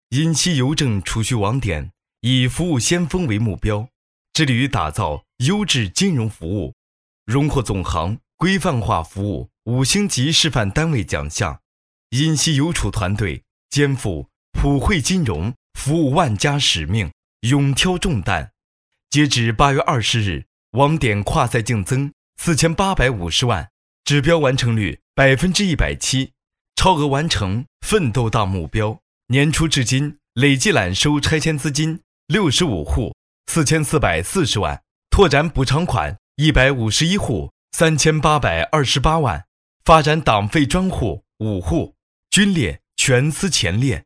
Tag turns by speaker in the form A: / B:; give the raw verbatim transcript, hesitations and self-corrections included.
A: 因西邮政储蓄网点以服务先锋为目标，致力于打造优质金融服务，荣获总行规范化服务五星级示范单位奖项。因西邮储团队肩负普惠金融服务万家使命，勇挑重担。截至八月二十日，网点跨赛净增四千八百五十万，指标完成率百分之一百七，超额完成奋斗大目标。年初至今，累计揽收拆迁资金六十五户，四千四百四十万，拓展补偿款一百五十一户，三千八百二十八万，发展党费专户五户，均列全司前列。